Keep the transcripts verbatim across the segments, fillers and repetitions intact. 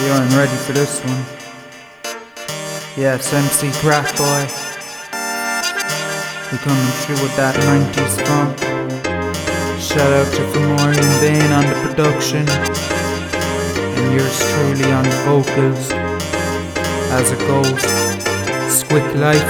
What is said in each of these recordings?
You aren't ready for this one. Yeah, it's M C Crack Boy. We coming through with that nineties funk. Shout out to Fomorian Bain on the production, and yours truly on the vocals. As it goes, Squick Life.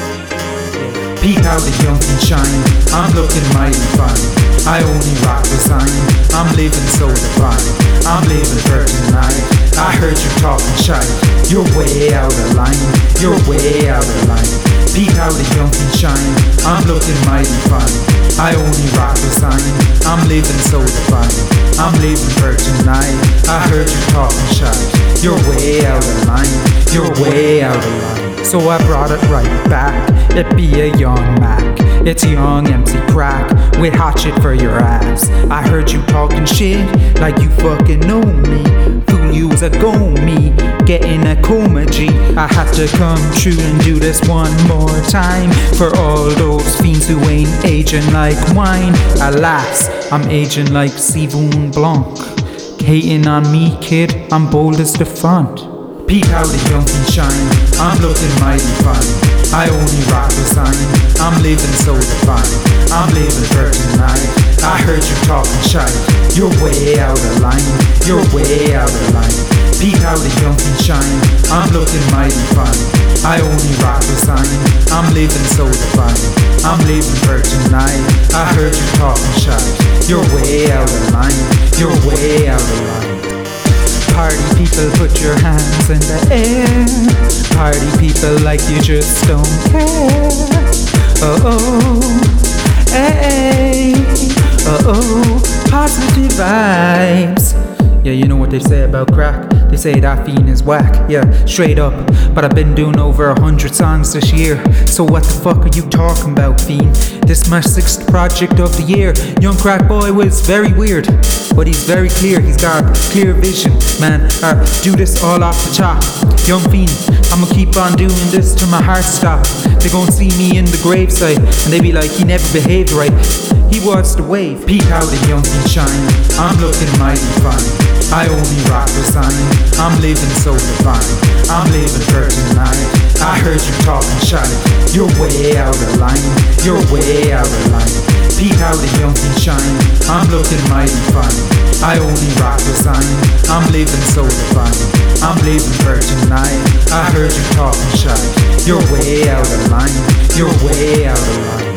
Yeah. Peep how the young can shine. I'm looking mighty fine. I only rock the sign. I'm living so divine. I'm living for tonight. I heard you talking shite. You're way out of line. You're way out of line. Peep how the young can shine. I'm looking mighty fine. I only rock the sign. I'm living so divine. I'm living for tonight. I heard you talking shite. You're way out of line. You're way out of line. So I brought it right back. It be a young Mac. It's young M C Crack with hot shit for your ass. I heard you talking shit like you fucking know me. Fool, you was a go me, getting a coma G. I had to come true and do this one more time for all those fiends who ain't aging like wine. Alas, I'm aging like Sivon Blanc. Hating on me, kid, I'm bold as the font. Peep how the young can shine. I'm looking mighty fine. I only rock the sign. I'm living so divine. I'm living for tonight. I heard you talking shite. You're way out of line. You're way out of line. Peep how the young can shine. I'm looking mighty fine. I only rock the sign. I'm living so divine. I'm living for tonight. I heard you talking shite. You're way out of line. You're way out of line. Party people, put your hands in the air. Party people like you just don't care. Oh oh, hey, oh oh, positive vibes. Yeah, you know what they say about crack? They say that fiend is whack, yeah, straight up. But I've been doing over a hundred songs this year. So what the fuck are you talking about, fiend? This my sixth project of the year. Young Crack Boy was very weird, but he's very clear. He's got clear vision, man. Uh, do this all off the top. Young fiend, I'ma keep on doing this till my heart stop. They gon' see me in the gravesite, and they be like, he never behaved right. He was the wave. Peep how the young can shine. I'm looking mighty fine. I only rock the sign. I'm living so divine. I'm living for tonight. I heard you talking shite. You're way out of line. You're way out of line. Peep how the young can shine. I'm looking mighty fine. I only rock the sign. I'm living so divine. I'm living for tonight. I heard you talking shite. You're way out of line. You're way out of line.